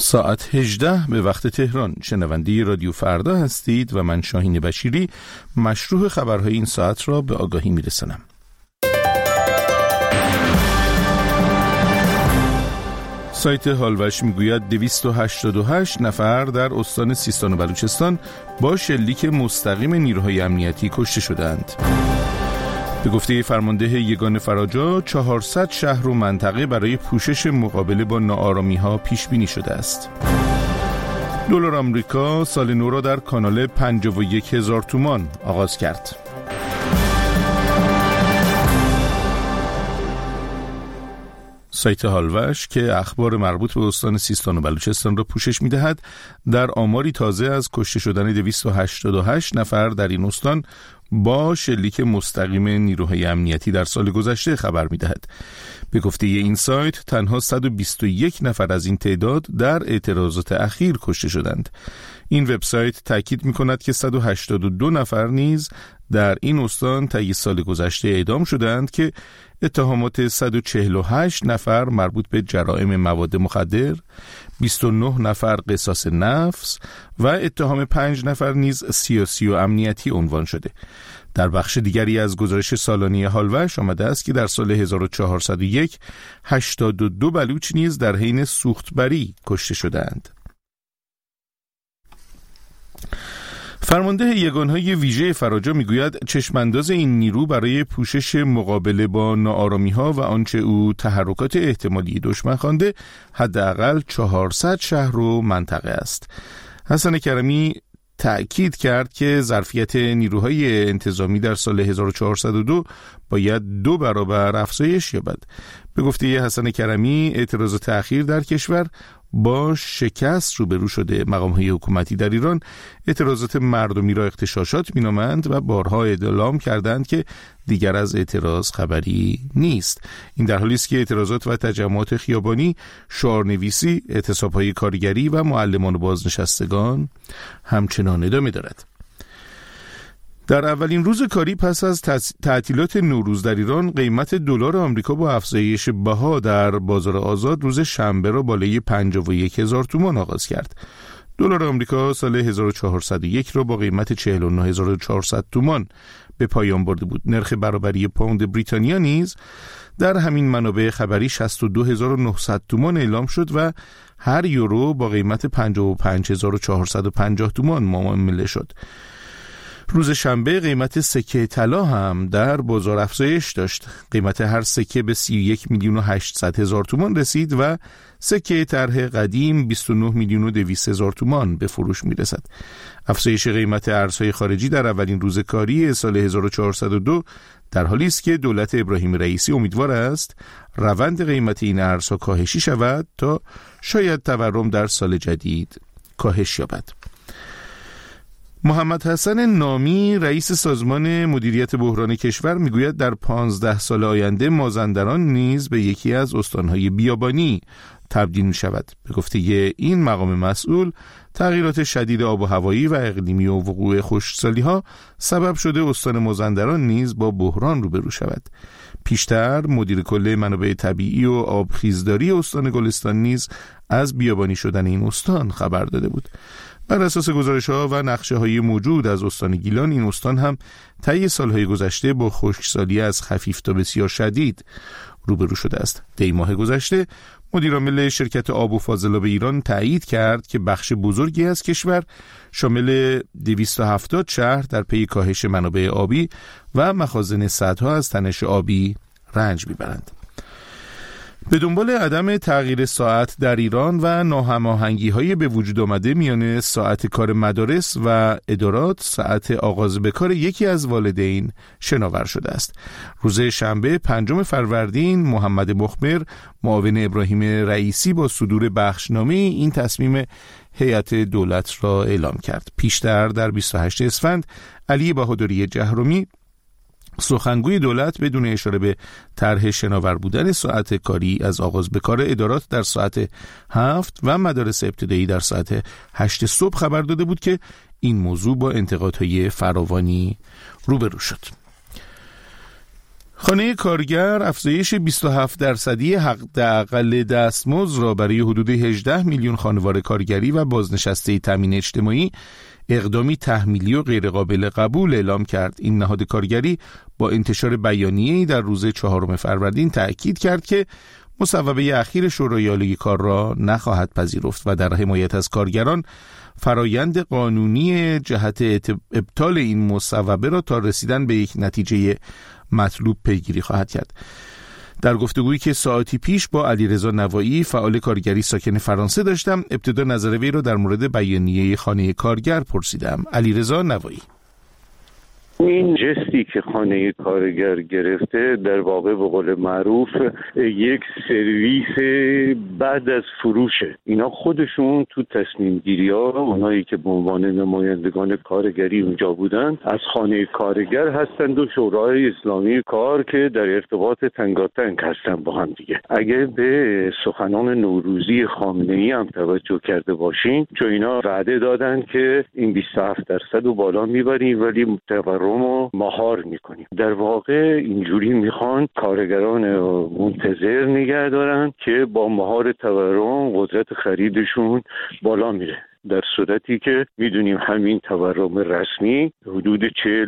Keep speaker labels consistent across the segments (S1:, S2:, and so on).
S1: ساعت 18 به وقت تهران. شنونده رادیو فردا هستید و من شاهین بشیری مشروح خبرهای این ساعت را به آگاهی میرسانم. سایت هالوش میگوید 288 نفر در استان سیستان و بلوچستان با شلیک مستقیم نیروهای امنیتی کشته شدند. به گفته فرمانده یگان فراجا 400 شهر و منطقه برای پوشش مقابله با ناآرامی‌ها پیش بینی شده است. دلار آمریکا سال نو را در کانال 51,000 تومان آغاز کرد. سایت هالوش که اخبار مربوط به استان سیستان و بلوچستان را پوشش می‌دهد، در آماری تازه از کشته شدن 288 نفر در این استان با شلیک مستقیم نیروهای امنیتی در سال گذشته خبر می‌دهد. به گفته این سایت تنها 121 نفر از این تعداد در اعتراضات اخیر کشته شدند. این وبسایت تاکید می‌کند که 182 نفر نیز در این استان طی سال گذشته اعدام شدند که اتهامات 148 نفر مربوط به جرائم مواد مخدر، 29 نفر قصاص نفس و اتهام 5 نفر نیز سیاسی و امنیتی عنوان شده. در بخش دیگری از گزارش سالانه هالوش آمده است که در سال 1401 82 بلوچ نیز در حین سوختبری کشته شدند. فرمانده یگانهای ویژه فراجا میگوید چشمانداز این نیرو برای پوشش مقابله با ناآرامی‌ها و آنچه او تحرکات احتمالی دشمن خوانده حداقل 400 شهر و منطقه است. حسن کرمی تأکید کرد که ظرفیت نیروهای انتظامی در سال 1402 باید 2 برابر افزایش یابد. به گفته حسن کرمی اعتراضات اخیر در کشور با شکست روبرو شده. مقام‌های حکومتی در ایران اعتراضات مردمی را اغتشاشات می‌نامند و بارها اعلام کردند که دیگر از اعتراض خبری نیست. این در حالی است که اعتراضات و تجمعات خیابانی، شعارنویسی، اعتصاب‌های کارگری و معلمان و بازنشستگان همچنان ادامه دارد. در اولین روز کاری پس از تعطیلات نوروز در ایران، قیمت دلار آمریکا با افزایش بها در بازار آزاد روز شنبه را بالای 51,000 تومان آغاز کرد. دلار آمریکا سال 1401 را با قیمت 49,400 تومان به پایان برده بود. نرخ برابری پوند بریتانیا نیز در همین منابع خبری 62,900 تومان اعلام شد و هر یورو با قیمت 55,450 تومان معامله شد. روز شنبه قیمت سکه طلا هم در بازار افزایش داشت. قیمت هر سکه به 31,800,000 تومان رسید و سکه طرح قدیم 29,200,000 تومان به فروش میرسد. افزایش قیمت ارزهای خارجی در اولین روز کاری سال 1402 در حالی است که دولت ابراهیم رئیسی امیدوار است روند قیمت این ارزها کاهشی شود تا شاید تورم در سال جدید کاهش یابد. محمد حسن نامی رئیس سازمان مدیریت بحران کشور میگوید در 15 سال آینده مازندران نیز به یکی از استانهای بیابانی تبدیل می شود. به گفته این مقام مسئول تغییرات شدید آب و هوایی و اقلیمی و وقوع خشکسالی ها سبب شده استان مازندران نیز با بحران روبرو شود. پیشتر مدیر کل منابع طبیعی و آبخیزداری استان گلستان نیز از بیابانی شدن این استان خبر داده بود. بر اساس گزارش‌ها و نقشه‌های موجود از استان گیلان، این استان هم طی سال‌های گذشته با خشکسالی از خفیف تا بسیار شدید روبرو شده است. دی ماه گذشته مدیرعامل شرکت آب و فاضلاب ایران تایید کرد که بخش بزرگی از کشور شامل 270 شهر در پی کاهش منابع آبی و مخازن صدها از تنش آبی رنج می‌برند. به دنبال عدم تغییر ساعت در ایران و ناهماهنگی‌های به وجود آمده میان ساعت کار مدارس و ادارات، ساعت آغاز به کار یکی از والدین شناور شده است. روز شنبه 5 فروردین محمد مخبر معاون ابراهیم رئیسی با صدور بخشنامه این تصمیم هیئت دولت را اعلام کرد. پیشتر در 28 اسفند علی بهادری جهرمی سخنگوی دولت بدون اشاره به طرح شناور بودن ساعت کاری از آغاز به کار ادارات در ساعت 7 و مدارس ابتدایی در ساعت 8 صبح خبر داده بود که این موضوع با انتقادهای فراوانی روبرو شد. خانه کارگر افزایش 27% حداقل دستمزد را برای حدود 18 میلیون خانوار کارگری و بازنشسته تامین اجتماعی اقدامی تحمیلی و غیرقابل قبول اعلام کرد. این نهاد کارگری با انتشار بیانیه‌ای در روز 4 فروردین تأکید کرد که مصوبه اخیر شورای عالی کار را نخواهد پذیرفت و در حمایت از کارگران فرایند قانونی جهت ابطال این مصوبه را تا رسیدن به یک نتیجه مطلوب پیگیری خواهد کرد. در گفتگویی که ساعتی پیش با علیرضا نوایی فعال کارگری ساکن فرانسه داشتم، ابتدا نظر وی را در مورد بیانیه خانه کارگر پرسیدم. علیرضا نوایی:
S2: این جستی که خانه کارگر گرفته در واقع به قول معروف یک سرویس بعد از فروشه. اینا خودشون تو تصمیم گیری ها، اونایی که به عنوان نمایندگان کارگری اونجا بودن، از خانه کارگر هستند و شورای اسلامی کار که در ارتباط تنگاتنگ هستن با هم دیگه. اگه به سخنان نوروزی خامنه‌ای هم توجه کرده باشین، چون اینا وعده دادن که این 27% رو بالا میبریم ولی تورم رو مهار میکنیم. در واقع اینجوری میخوان کارگران منتظر نگه دارن که با مهار تورم قدرت خریدشون بالا میره، در صورتی که میدونیم همین تورم رسمی حدود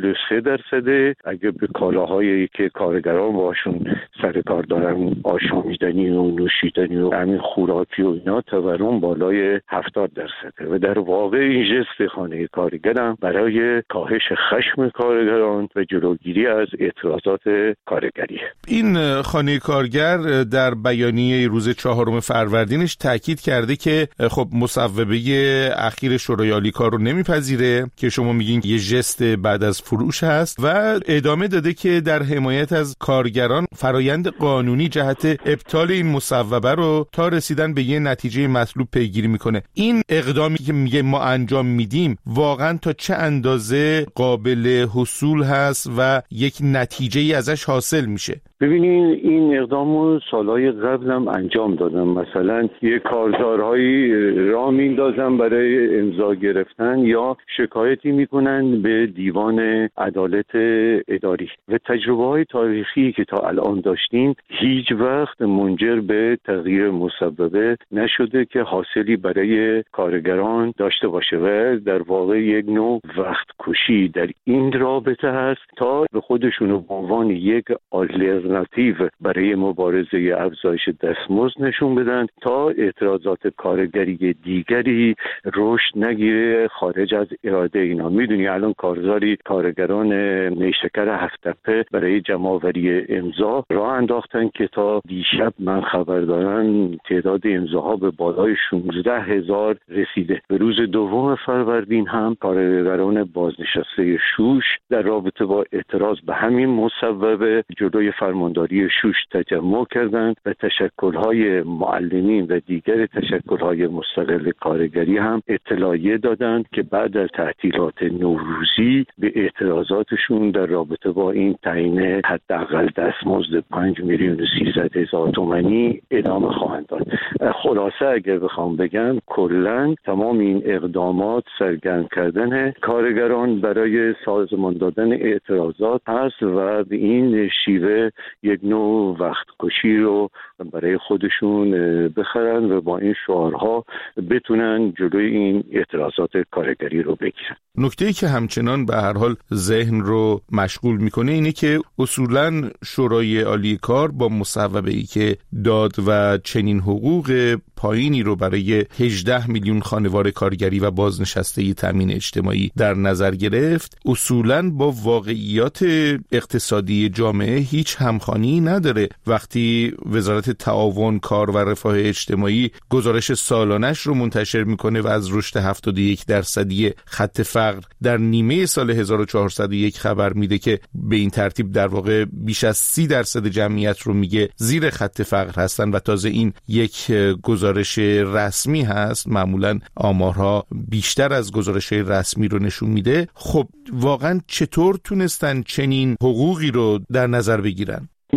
S2: 43%. اگه به کالاهایی که کارگران باشون سر کار دارن، آشامیدنی و نوشیدنی و همین خوراکی و اینا، تورم بالای 70%. و در واقع این ژست خانه کارگران برای کاهش خشم کارگران و جلوگیری از اعتراضات کارگری.
S1: این خانه کارگر در بیانیه روز 4 فروردینش تاکید کرده که خب مصوبه اخیر شورای عالی کار رو نمیپذیره که شما میگین یه ژست بعد از فروش هست و ادامه داده که در حمایت از کارگران فرایند قانونی جهت ابطال این مصوبه رو تا رسیدن به یه نتیجه مطلوب پیگیری میکنه. این اقدامی که میگه ما انجام میدیم واقعا تا چه اندازه قابل حصول هست و یک نتیجه ازش حاصل میشه؟
S2: ببینین این اقدام رو سالهای قبل هم انجام دادن. مثلا یه کارزارهایی راه میندازن برای امضا گرفتن یا شکایتی میکنن به دیوان عدالت اداری و تجربه های تاریخی که تا الان داشتیم هیچ وقت منجر به تغییر مصوبه نشده که حاصلی برای کارگران داشته باشه و در واقع یک نوع وقت کشی در این رابطه هست تا به خودشون به عنوان یک آلترناتیو برای مبارزه افزایش دستمزد نشون بدن تا اعتراضات کارگری دیگری رشد نگیره خارج از اراده اینا. میدونی الان کارزاری کارگران نیشکر هفت‌تپه برای جمع‌آوری امضا راه انداختن که تا دیشب من خبر دارم تعداد امضاها به بالای 16,000 رسیده. به روز 2 فروردین هم کارگران بازنشسته شوش در رابطه با اعتراض به همین مصوبه جلوی فرمانداری شوش تجمع کردند و تشکل‌های معلمین و دیگر تشکل‌های مستقل کارگری هم اطلاعیه دادند که بعد از تعطیلات نوروزی به اعتراضاتشون در رابطه با این تعیین حداقل دستمزد 5,300,000 تومانی ادامه خواهند داد. خلاصه اگر بخوام بگم کلاً تمام این اقدامات سرگرم کردن کارگران برای سازمان دادن اعتراضات هست و به این شیوه یک نوع وقت کشی رو برای خودشون بخرن و با این شعارها بتونن جلوی این اعتراضات کارگری رو بگیرن.
S1: نکته‌ای که همچنان به هر حال ذهن رو مشغول میکنه اینه که اصولاً شورای عالی کار با مصوبه‌ای که داد و چنین حقوق پایینی رو برای 18 میلیون خانوار کارگری و بازنشسته تامین اجتماعی در نظر گرفت، اصولاً با واقعیات اقتصادی جامعه هیچ همخوانی نداره. وقتی وزارت تعاون، کار و رفاه اجتماعی گزارش سالانش رو منتشر میکنه و از رشد 71% خط فقر در نیمه سال 1401 خبر میده که به این ترتیب در واقع بیش از 30% جمعیت رو میگه زیر خط فقر هستن و تازه این یک گزارش رسمی هست، معمولا آمارها بیشتر از گزارش رسمی رو نشون میده. خب واقعا چطور تونستن چنین حقوقی رو در نظر بگیرن؟
S2: می‌بینین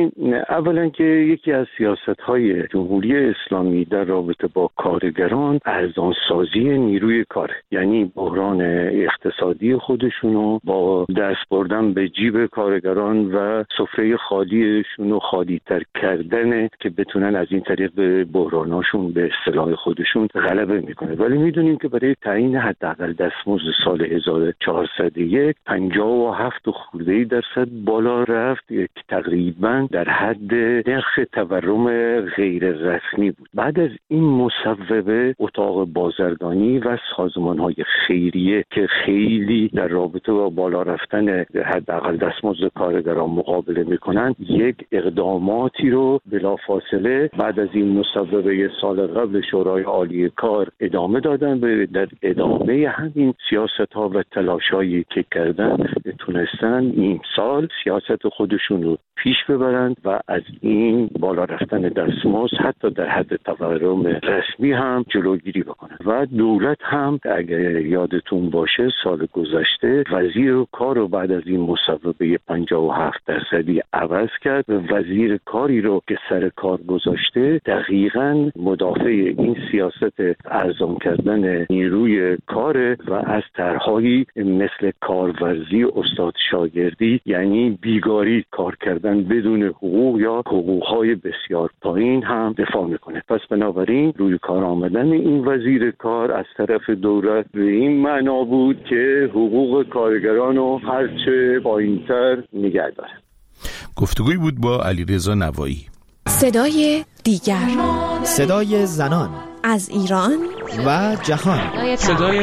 S2: ببینید، اولا که یکی از سیاست‌های جمهوری اسلامی در رابطه با کارگران ارزان سازی نیروی کار، یعنی بحران اقتصادی خودشونو با دست بردن به جیب کارگران و سفره خالیشونو خالی‌تر کردن که بتونن از این طریق به بحراناشون به اصطلاح خودشون غلبه میکنه. ولی میدونیم که برای تعیین حداقل دستمزد سال 1401 57 خورده درصد بالا رفت که تقریبا در حد نرخ تورم غیر رسمی بود. بعد از این مصوبه اتاق بازرگانی و سازمان‌های خیریه که خیلی در رابطه با بالا رفتن حداقل دستمزد کارگران مقابله میکنن، یک اقداماتی رو بلافاصله بعد از این مصوبه سال قبل شورای عالی کار ادامه دادن و در ادامه همین سیاست‌ها و تلاش‌هایی که کردن تونستن این سال سیاست خودشون رو پیش ببرند و از این بالا رفتن دستمزد حتی در حد تورم رسمی هم جلوگیری بکنند. و دولت هم اگر یادتون باشه سال گذشته وزیر کار رو بعد از این مصوبه 57% عوض کرد و وزیر کاری رو که سر کار گذاشته دقیقاً مدافع این سیاست ارزان کردن نیروی کار و از طرح‌هایی مثل کارورزی، استاد شاگردی، یعنی بیگاری، کار کردن بدون حقوق یا حقوق‌های بسیار پایین هم دفاع میکنه. پس بنابراین روی کار آمدن این وزیر کار از طرف دولت به این معنا بود که حقوق کارگران رو هرچه پایین‌تر نگه داره.
S1: گفتگوی بود با علیرضا نوایی.
S3: صدای دیگر،
S4: صدای زنان
S3: از ایران
S4: و جهان.
S5: صدای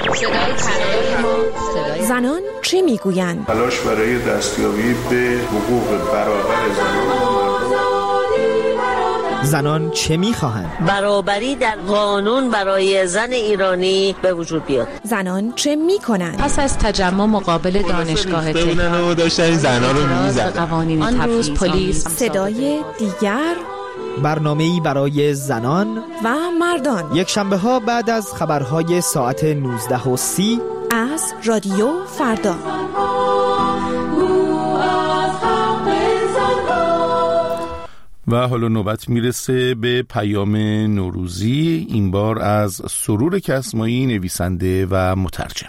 S3: زنان چه میگویند؟
S1: تلاش برای دستیابی به حقوق برابر
S4: زنان چه میخواهند؟
S6: برابری در قانون برای زن ایرانی به وجود بیاد.
S3: زنان چه میکنند؟
S5: پس از تجمع مقابل دانشگاه تهران
S7: داشتن زنان رو
S5: میزدن. آن روز پلیس.
S3: صدای دیگر،
S4: برنامه‌ای برای زنان
S3: و مردان،
S4: یک شنبه ها بعد از خبرهای ساعت 19:30
S3: از رادیو فردا.
S1: و حالا نوبت میرسه به پیام نوروزی، این بار از سرور کسمایی، نویسنده و مترجم.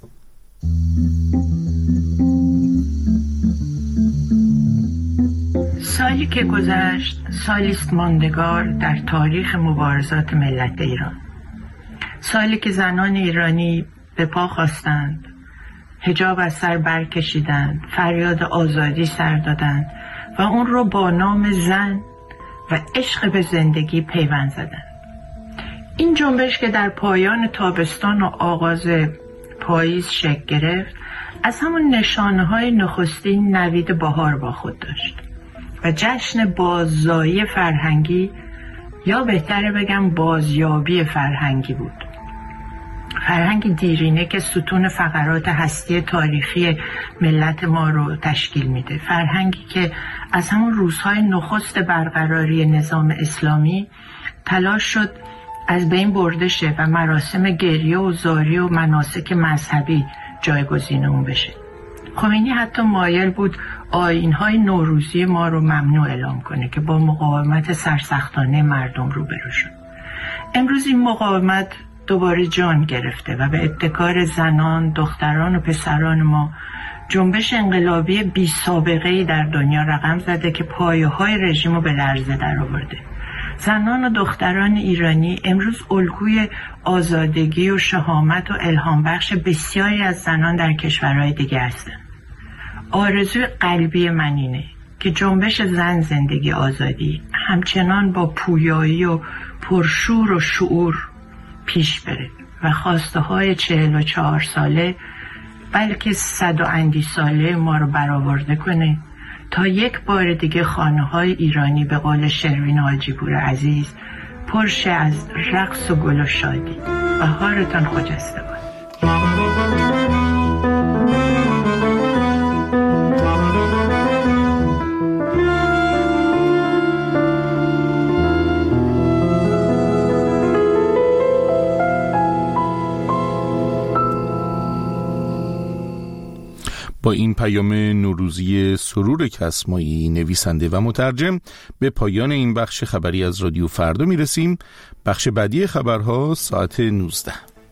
S8: سالی که گذشت سالیست ماندگار در تاریخ مبارزات ملت ایران. سالی که زنان ایرانی به پا خواستند، حجاب از سر برکشیدند، فریاد آزادی سر دادند و اون رو با نام زن و عشق به زندگی پیوند زدند. این جنبش که در پایان تابستان و آغاز پاییز شکل گرفت، از همون نشانه‌های نخستین نوید بهار با خود داشت و جشن باززایی فرهنگی، یا بهتره بگم بازیابی فرهنگی بود. فرهنگ دیرینه که ستون فقرات هستی تاریخی ملت ما رو تشکیل میده. فرهنگی که از همون روزهای نخست برقراری نظام اسلامی تلاش شد از بین برده شه و مراسم گریه و زاری و مناسک مذهبی جایگزین اون بشه. خمینی حتی مایل بود آیین‌های نوروزی ما رو ممنوع اعلام کنه که با مقاومت سرسختانه مردم روبرو شد. امروز این مقاومت دوباره جان گرفته و به ابتکار زنان، دختران و پسران ما جنبش انقلابی بی سابقه‌ای در دنیا رقم زده که پایه‌های رژیم رو به لرزه در آورده. زنان و دختران ایرانی امروز الگوی آزادگی و شهامت و الهام بخش بسیاری از زنان در کشورهای دیگه هستند. آرزوی قلبی من اینه که جنبش زن زندگی آزادی همچنان با پویایی و پرشور و شعور پیش بره و خواسته های 44 ساله بلکه 100 و اندی ساله ما رو برآورده کنه تا یک بار دیگه خانه های ایرانی به قول شروین حاجی‌پور عزیز پرشه از رقص و گل و شادی. بهارتان خجسته باد.
S1: با این پیام نوروزی سرور کسمایی نویسنده و مترجم به پایان این بخش خبری از رادیو فردا میرسیم. بخش بعدی خبرها ساعت 19.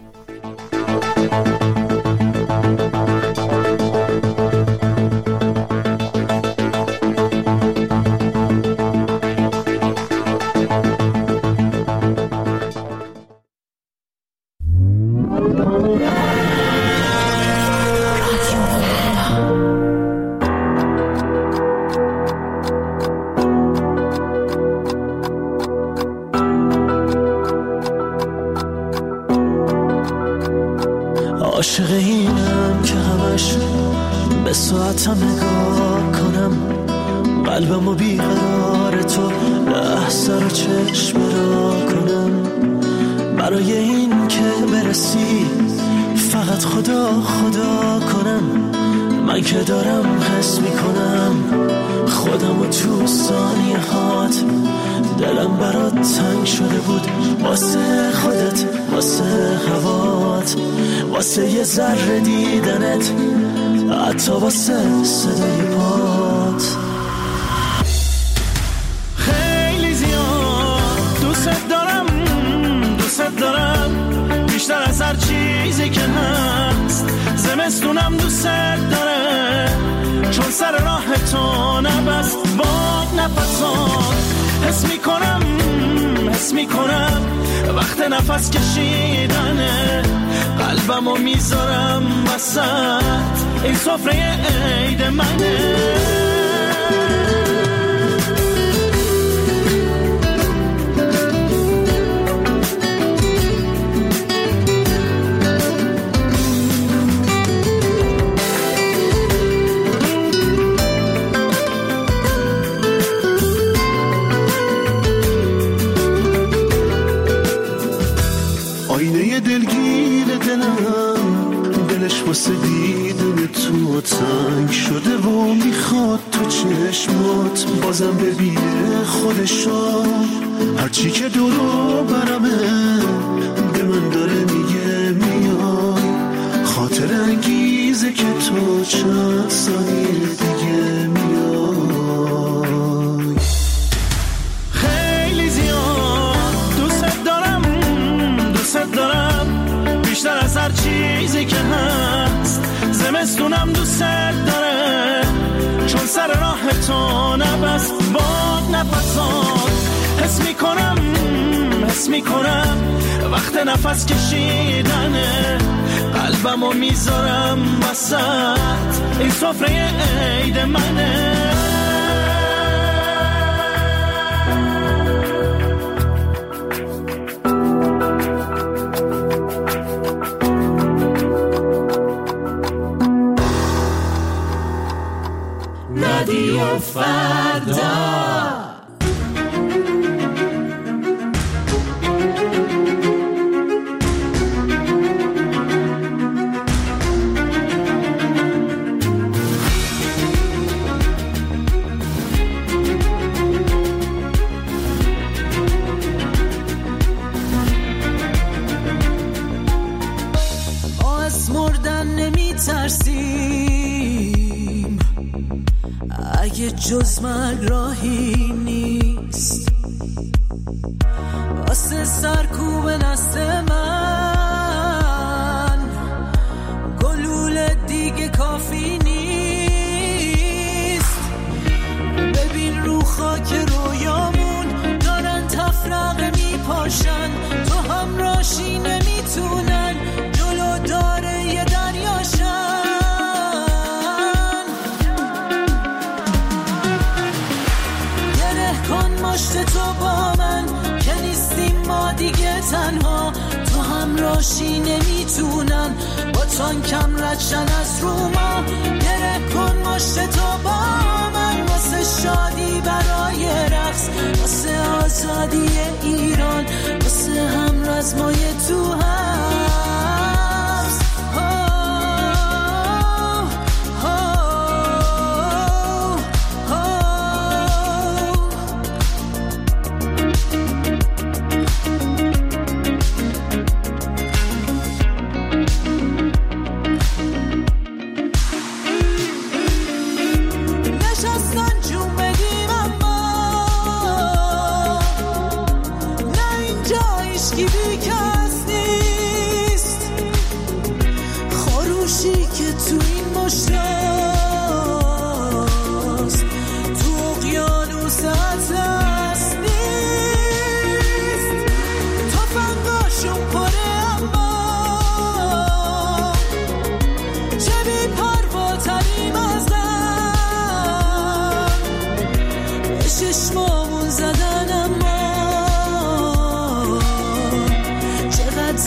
S7: عاشق اینم که همش به ساعتم نگاه کنم، قلبمو بیقرار تو لحظه رو چشم را کنم. برای این که برسی فقط خدا خدا کنم، من که دارم حس میکنم خودمو تو ثانیه هات. دلم برات تنگ شده بود واسه خودت، واسه هوات، واسه یه ذره دیدنت، حتی واسه صدای پات. خیلی زیاد دوست دارم، دوست دارم بیشتر از هر چیزی که هست. زمستونم دوست داره چون سر راه تو نبست باد نفسان. حس میکنم وقت نفس کشیدنه، قلبمو میذارم وسط این سفره عید منه.
S9: آینه دلگیر دلم، دلش واسه دیدن تو تنگ شده و میخواد تو چشمات بازم ببینه خودشو. هرچی که دورو برمه به من داره میگه میای، خاطر انگیزه که تو چند ثانیه دیگه میای. خیلی زیاد دوست دارم بیشتر از هر چیزی که هست. زمستونم دوست داره چون سر راه تو نبست باد نفسان. حس میکنم وقت نفس کشیدنه، قلبمو میذارم وسط این سفره عید منه.
S7: رادیو فردا.
S10: از مردن نمی ترسیم، اگه جز مرگ راهی نیست. واسه سرکوب نست من گلوله دیگه کافی نیست. ببین رو خاک رویامون دارن تفرقه میپاشن، تو همراشی نمیتونن جلو داره یه دریاشن. مشت تو با من که نیستیم ما دیگه تنها، تو همراشی نمیتونن با تانکم ردشن از رو ما. گره کن مشت تو با من واسه شادی برای رقص، واسه آزادی ایران، واسه هم رزمای تو هست.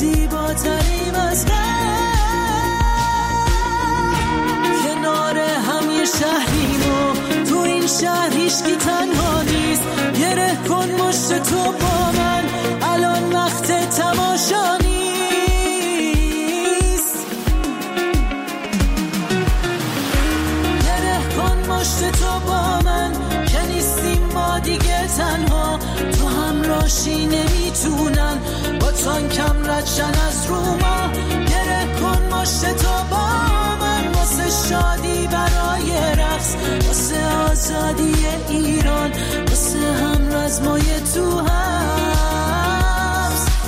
S10: زیباتریم از کنار هم یه شهریم و تو این شهر هیچکی تنها نیست. گره کن مشت تو با من، الان وقت تماشا نیست. گره کن مشت تو با من که نیستیم ما دیگه تنها. تو همراشی نمیتونن با تانکم ردشن از رو ما. گره کن مشت تو با من واسه شادی برای رقص، واسه آزادی ایران، واسه هم رزمای تو حبس.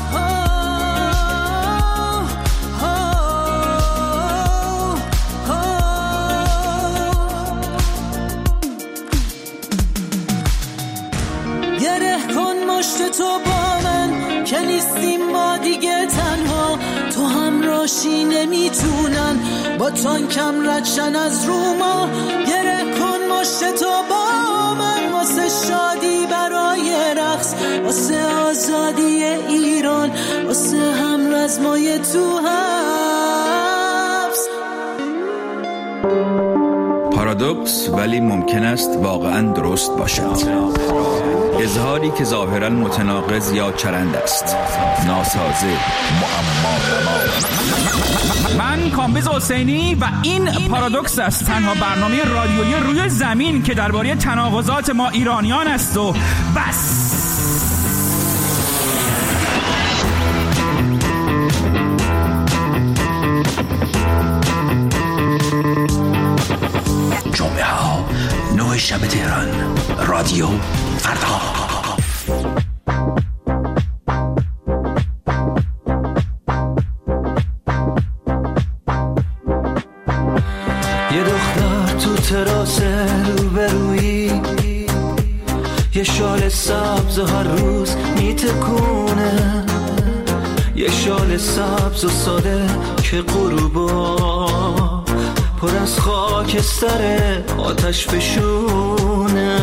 S10: گره کن مشت تو با من که نیستیم ما دیگه تنها. تو همراشی نمیتونن با تانکم ردشن از رو ما. گره کن مشت تو با من واسه شادی برای رقص، واسه آزادی ایران، واسه هم رزمای تو حبس.
S11: پارادوکس ولی ممکن است واقعا درست باشد. اظهاری که ظاهرا متناقض یا چرند است، ناسازه، معما.
S12: من کامبیز حسینی و این پارادوکس است، تنها برنامه رادیویی روی زمین که درباره تناقضات ما ایرانیان است و بس.
S13: جمعه ها 9 شب تهران، رادیو فردا.
S10: یه دختر تو تراس روبرویی، یه شال سبز هر روز میتکونه، یه شال سبز و ساده که غروبا پر از خاکستر آتش فشونه.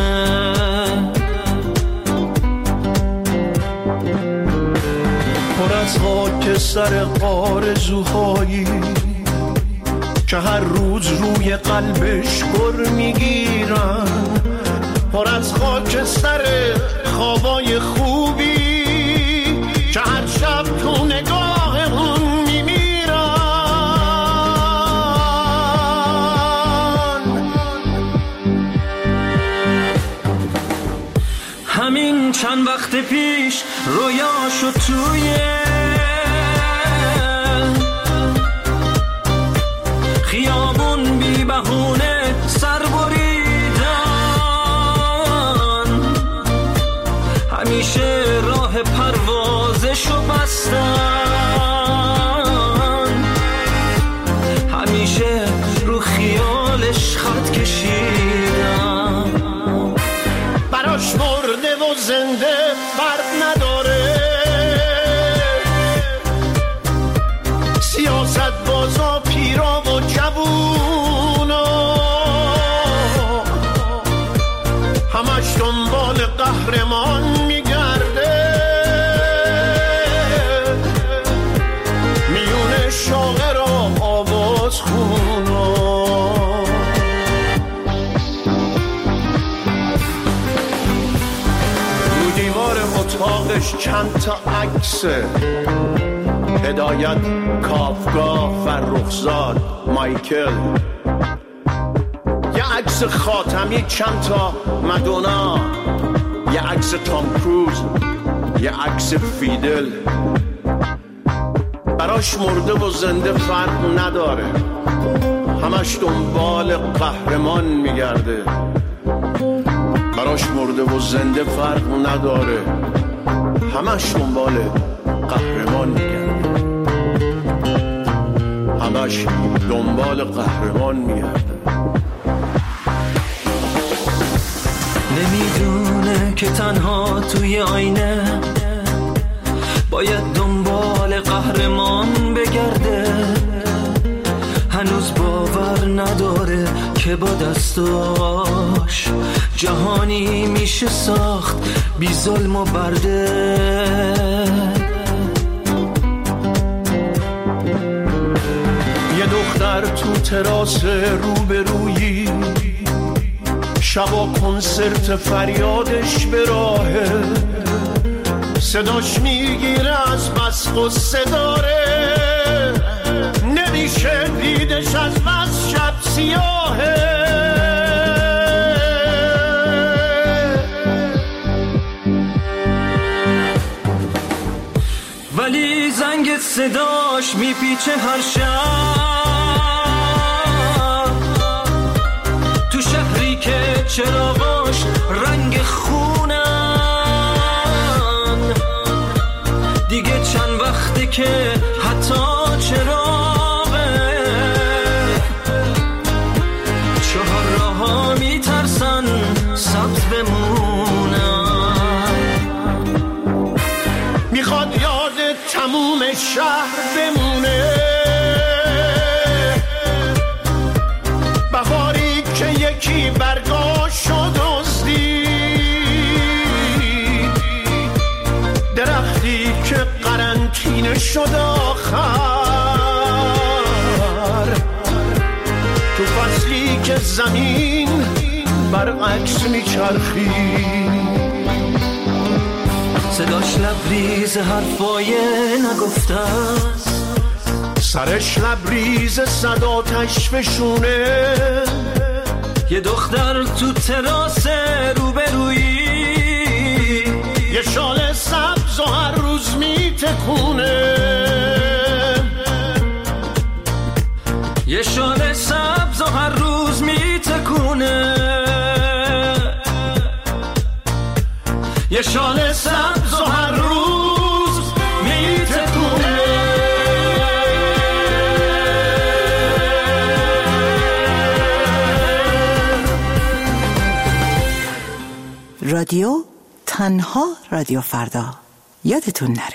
S9: پر از خاکستر آرزوهایی که هر روز روی قلبش گر میگیرن. پر از خاکستر خوابای خوبی که هر شب تو نگاه اون
S10: همین چند وقت پیش رویاشو توی خیابون بی بهونه سر بریدن. همیشه راه پروازشو بستن، همیشه رو خیالش خط کشیدن.
S9: براش مرده و زنده فرق نداره، سیاست بازا پیرا و جوونا همش دنبال قهرمان میگرده. میونه شاعر و آواز خونا اتاقش چند تا عکسه، هدایت، کافکا، فرخزاد، مایکل، یه عکس خاتمی، چند تا مدونا، یه عکس تام کروز، یه عکس فیدل. براش مرده و زنده فرق نداره، همش دنبال قهرمان میگرده. براش مرده و زنده فرق نداره، همش دنبال قهرمان میگرده، همش دنبال قهرمان میگرده.
S10: نمیدونه که تنها توی آینه باید دنبال قهرمان بگرده. هنوز باور نداره که با دستاش جهانی میشه ساخت بی ظلم و برده.
S9: دختر تو تراس روبرویی، شبا کنسرت فریادش به راهه، صداش میگیره از بس قصه داره، نمیشه دیدش از بس شب سیاهه. ولی زنگ صداش میپیچه هر شب، تو شهری که چراغاش رنگ خونن، دیگه چند وقته که حتی چراغه چهار راه‌ها میترسن سبز بمونن، میخواد یاد تموم شهر بمونه، بهاری که یکی برگاشو دزدید، درختی که قرنطینه شد آخر، تو فصلی که زمین برعکس میچرخید، صداش لبریز حرفای نگفته است، سرش لبریز صد آتش فشونه، یه دختر تو تراس روبرویی، یه شال سبز و هر روز میتکونه، یه شال سبز و هر روز میتکونه، یه شال سبز و هر روز میتکونه.
S14: رادیو تنها رادیو فردا، یادتون نره.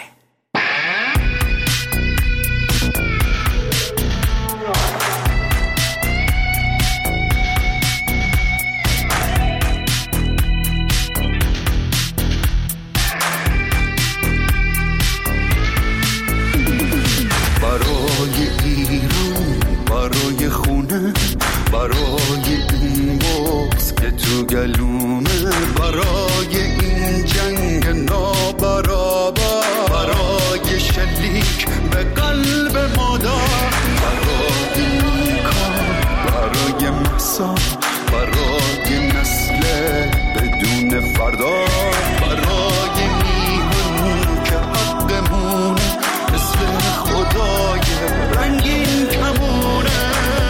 S15: برای ایران، برای خونه، برای این بغض که تو گلومه، برای این جنگ نابرابر، برای شلیک به قلب مادر، برای این کار، برای محسا، برای نسل بدون فردا، برای میهن که حقمون مثل خدای رنگین کمونه،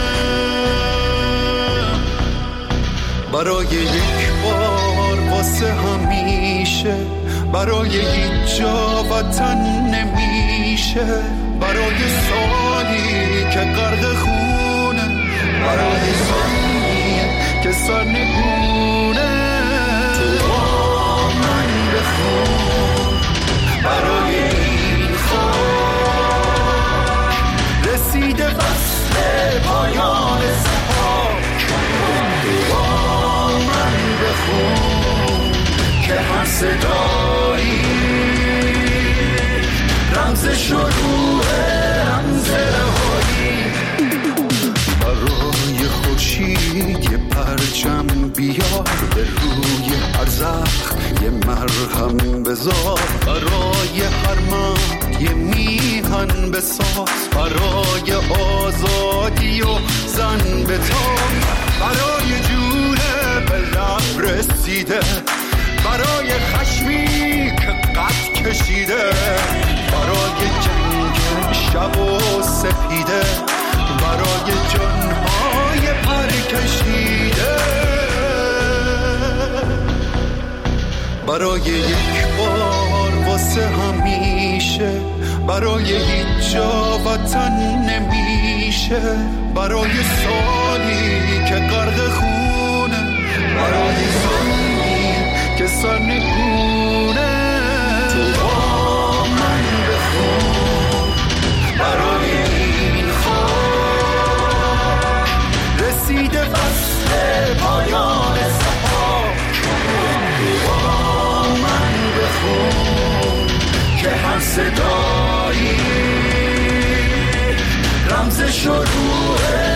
S15: برای یک بار واسه همیشه، برای هیچ جا وطن نمیشه، برای سالی که غرق خونه، برای سالی که سر نگونه، تو با من بخون، برای این خاک رسیده فصل پایان سحاک، تو با من بخون که هر صدایی رمز شروع رمز رهایی، برای خورشید یه پرچم بیار، به روی هر زخم یه مرهم بذار، برای هر مرد یه میهن بساز، برای آزادی و زن بتاب، برای جونه به لب رسیده، برای خشمی که قد کشیده، برای جنگ شب و سپیده، برای جانهای پر کشیده، برای یک بار واسه همیشه، برای هیچ جا وطن نمیشه، برای سالی که غرق خونه، برای سالی که سر نگونه، تو با من بخون، برای این خاک رسیده فصل پایان سحاک، تو با من بخون که هر صدایی رمز شروع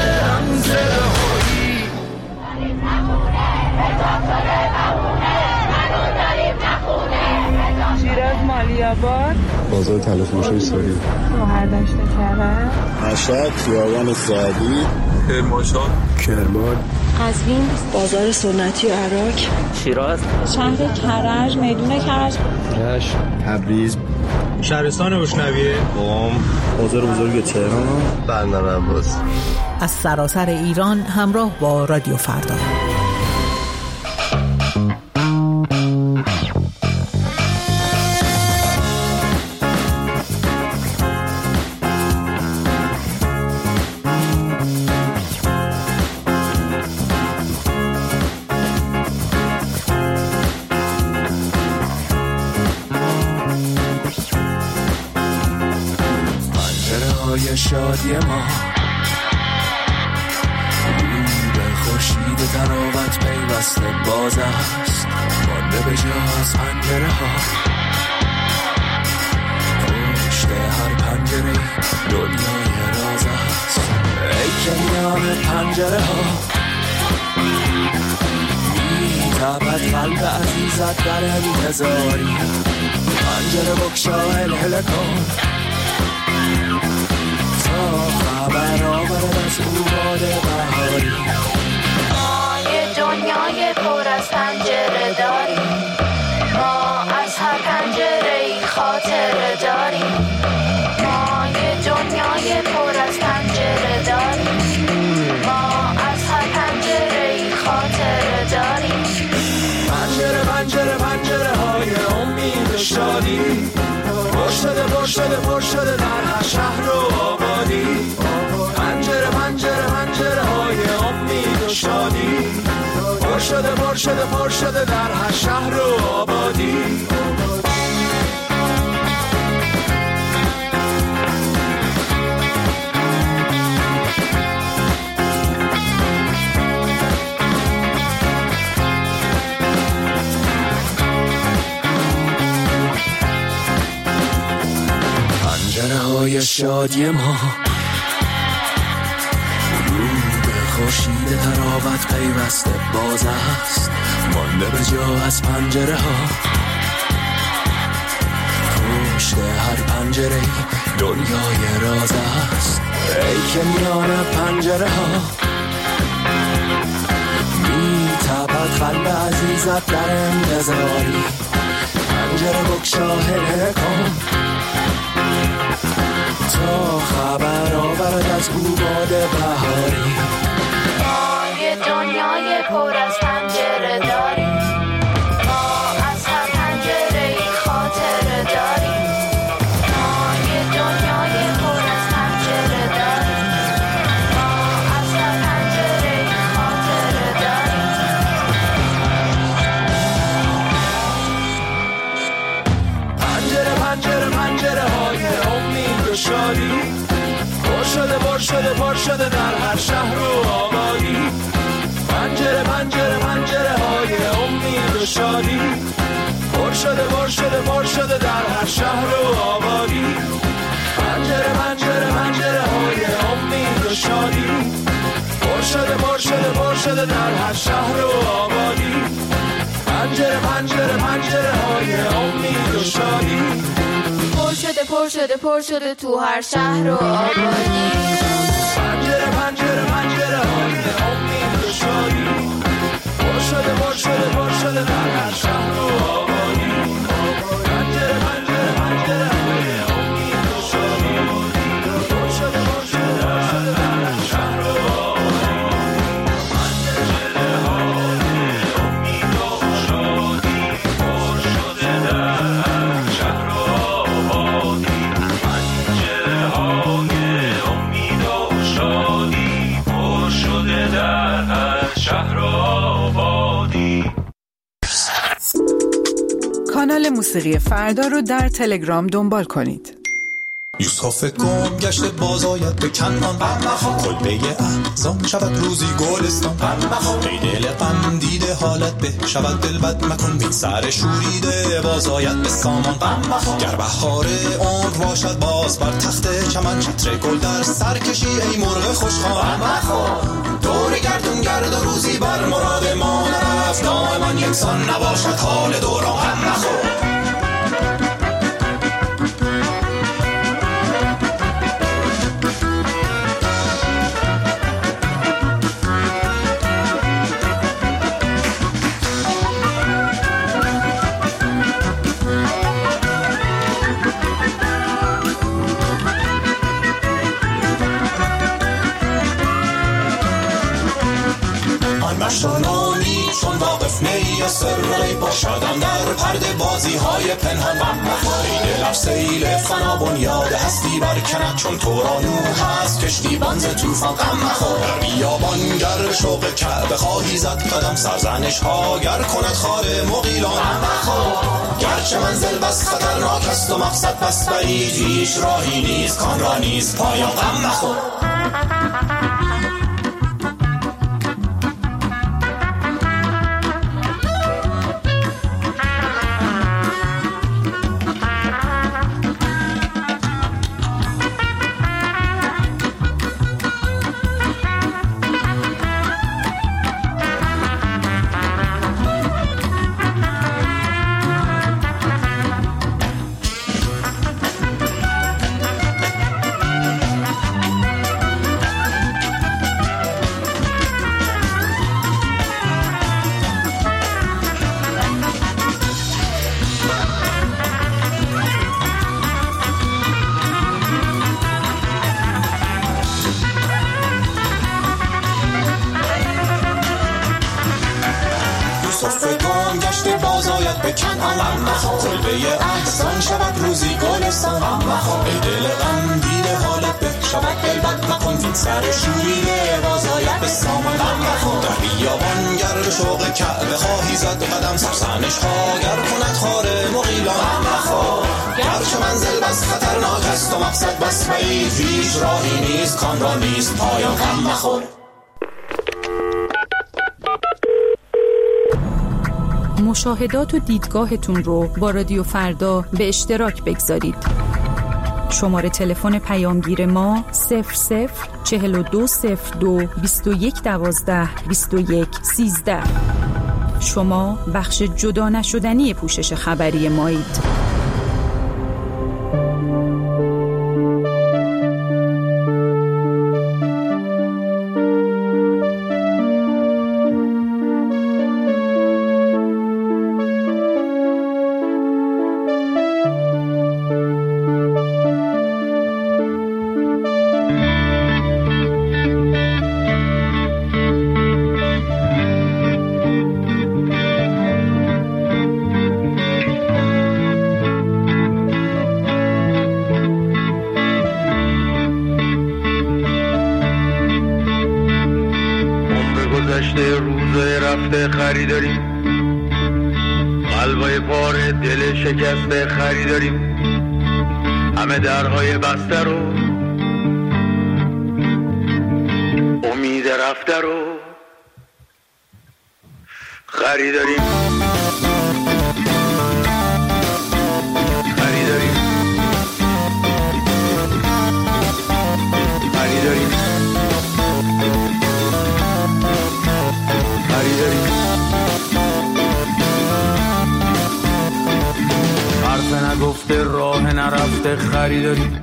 S16: آباد،
S17: بازار تلفروشی ساری،
S16: شهردشت کرج،
S17: مشهد، خیابان سعدی،
S18: کرمانشاه،
S17: کرمان،
S19: قزوین، بازار سنتی عراق،
S20: شیراز،
S19: شهر کرج، میدون کرج،
S17: رشت، تبریز،
S21: شهرستان روشنویه،
S17: قم، بازار بزرگ تهران، بندرعباس.
S14: از سراسر ایران همراه با رادیو فردا.
S7: شادی ما به خورشید تراوت پیوسته باز است، مانده به جا از پنجره ها، پشت هر پنجره دنیای راز است. ای که میان پنجره ها میتابد قلب عزیزت در انتظاری، پنجره بکشا هل کن خبر آورد از او باد بهاری.
S22: ما یه دنیای پر از پنجره داریم، ما از هر پنجره ای خاطره داریم. ما یه دنیای پر از پنجره داریم، ما از هر پنجره ای خاطره داریم.
S7: پنجره پنجره پنجره های امید و شادی، پر شده در هر شهر و آبادی. پنجره پنجره پنجره های امید و شادی، پر شده در هر شهر و آبادی. پنجره های شادی ما رو به خورشید تراوت پیوسته باز است، مانده به جا از پنجره ها، پشت هر پنجره دنیای راز است. ای که میان پنجره ها میتابد قلب عزیزت در انتظاری، پنجره بکشا هل کن تا خبر آورد از او باد بهاری.
S22: ما یه دنیای پر از پنجره داریم، ما از هر پنجره ای خاطره داریم. ما یه دنیای پر از پنجره داریم، ما از هر پنجره ای خاطره داریم.
S7: پنجره پنجره پنجره های امید و شادی، پر شده در هر شهر و آبادی. پنجره پنجره پنجره های امید و شادی، پر شده در هر شهر و آبادی. پنجره پنجره پنجره های امید و شادی، پر شده در هر شهر و آبادی. پنجره پنجره پنجره های امید و شادی،
S22: پر شده تو هر شهر و آبادی.
S7: پنجره پنجره پنجره های امید و شادی، پر شده در هر شهر و آبادی. پنجره پنجره پنجره های امید و شادی، پر شده در هر شهر و آبادی. پنجره های امید و شادی، پر شده در هر شهر و آبادی. پنجره های امید و شادی، پر شده در هر شهر و آبادی.
S23: کانال موسیقی فردا رو در تلگرام دنبال کنید.
S24: یوسف گم گشته باز آید به کنان، کلبه احزان شود روزی گلستان. ای دل غم دیده حالت به شود دل بد مکن، بین سر شوریده باز آید به سامان. گر بهار عمر باشد باز بر تخت چمن، چتر گل در سر کشی ای مرغ خوشخوان. دور گردون گرد و روزی بر مراد ما نرفت، دائما یکسان نباشد حال دوران. نشانانی چون واقف نی یا سر غیب شدم در پرده بازی های پنهان ای دلم سیل فنا بنیاد هستی برکند چون تو را نوح هست کشتی بانز توفان غم مخور در بیابان گر شوق کعبه خواهی زد قدم سرزنش ها گر کند خار مغیلان غم مخور گرچه منزل بس خطرناک است و مقصد بس بعید هیچ راهی نیست کان را نیست پایان غم مخور کلبه احسان شود روزی گلستان ای دل غم دیده حالت به شود دلبد مکن فین سر شوریه بازاید به سامان در بیابان گر شوق کعبه خواهی زد قدم سرسنش ها گر کند خار مغیلان گرچه منزل بس خطرناک است و مقصد بس بعید هیچ راهی نیست کان را نیست پایان غم مخور
S23: مشاهدات و دیدگاهتون رو با رادیو فردا به اشتراک بگذارید. شماره تلفن پیامگیر ما 004202 2112 2113. شما بخش جدا نشدنی پوشش خبری مایید.
S2: خریداریم قلبای پاره دل شکسته خریداریم همه درهای بسته رو امید رفته رو خریداریم خریداریم خریداریم خریداریم حرف نگفته راه نرفته خریداریم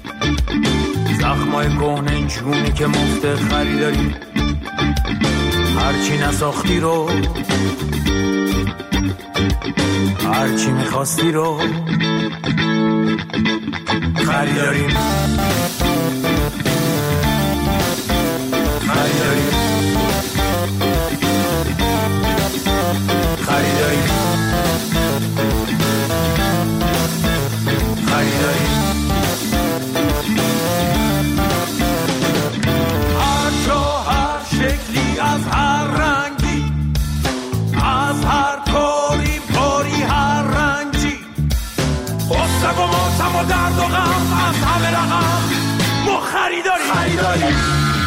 S2: زخمای کهنه جونی که مفته خریداریم هرچی نساختی رو هرچی میخواستی رو خریداریم خریداریم خریداریم خریداریم هر جا هر شکلی از هر رنگی از هر کاری باری هر رنجی غصه و ماتم و درد و غم از همه رقم ما خریداریم خریداریم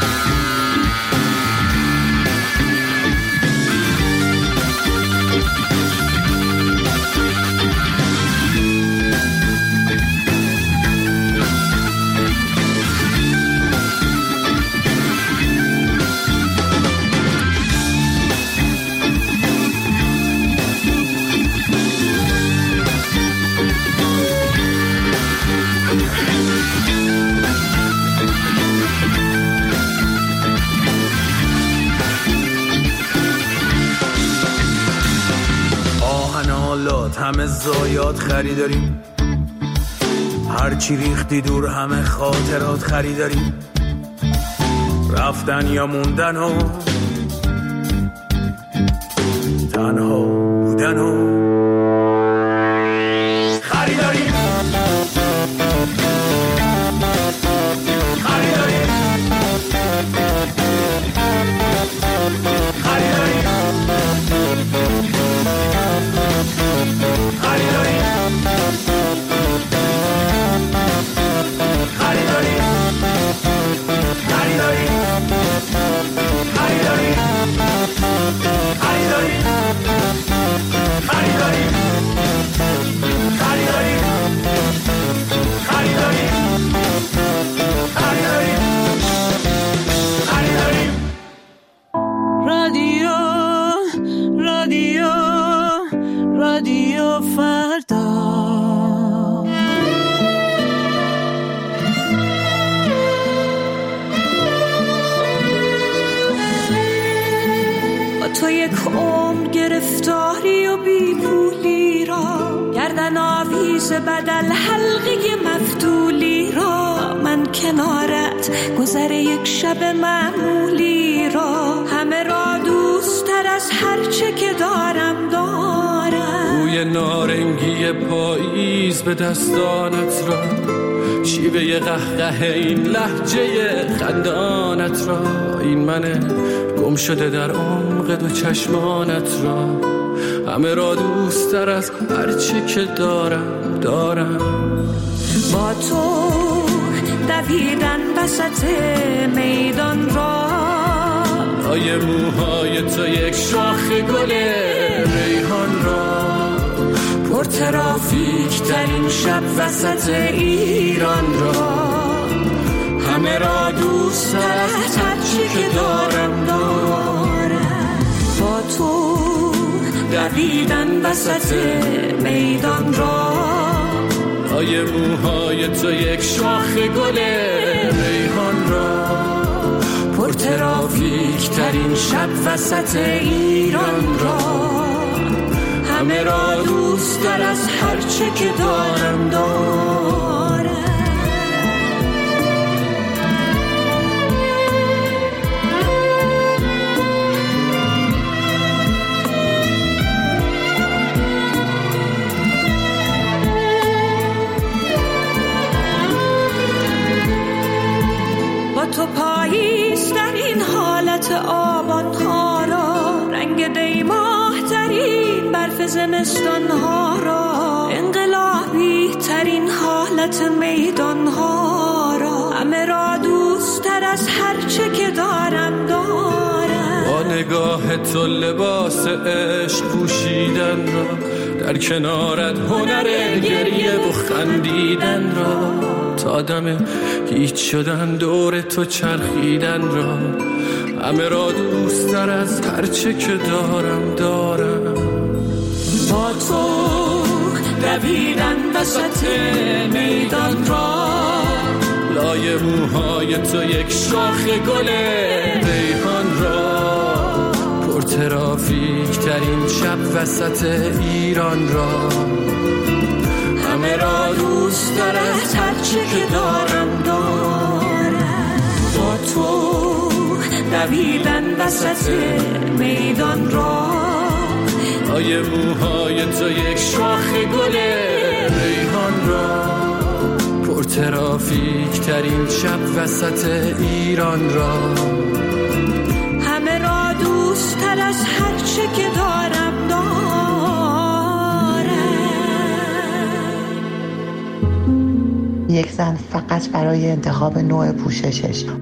S2: همه زایات خریداریم هرچی ریختی دور همه خاطرات خریداریم رفتن یا موندن و تنها بودن و خریداری
S10: رادیو فردا. با تو یک عمر گرفتاری و بیپولی را، گردن آویز بدل حلقه مفتولی را، من کنارت گذر یک شب معمولی را، همه را دوست تر از هرچه که دارم
S2: بوی نارنگی پاییز به دستانت را، شیوه قهقه این لهجه خندانت را، این من گم شده در عمق دو چشمانت را، همه را دوست تر از هرچه که دارم.
S10: با تو دویدن وسط میدان را،
S2: لای موهای تو یک شاخ گل ریحان را، پر ترافیک ترین شب وسط ایران را، همه را دوست از هرچی که دارم.
S10: با تو دویدن وسط میدان را،
S2: لای موهای تو یک شاخ گل ریحان را، پر ترافیک ترین شب وسط ایران را، همه را دوست تر از هرچه که دارم.
S10: با تو پاییز در این حالت آبان ها را، رنگ دیماه ترین برف زمستان ها را، انقلابی ترین حالت میدان ها را، همه را دوست تر از هرچه که دارم.
S2: با نگاه تو لباس عشق پوشیدن را، در کنارت هنر گریه و خندیدن را، تا دم هیچ شدن دور تو چرخیدن را، همه را دوست تر از هرچه که دارم.
S10: با تو دویدن وسط میدان را،
S2: لای موهای تو یک شاخ گل ریحان را، پر ترافیک ترین شب وسط ایران را، همه را دوست تر از هرچه که دارم.
S10: با تو دویدن وسط میدان را،
S2: لای موهای تو یک شاخ گل ریحان را، پر ترافیک ترین شب وسط ایران را،
S10: همه را دوست تر از هرچه که دارم.
S8: یک زن فقط برای انتخاب نوع پوششش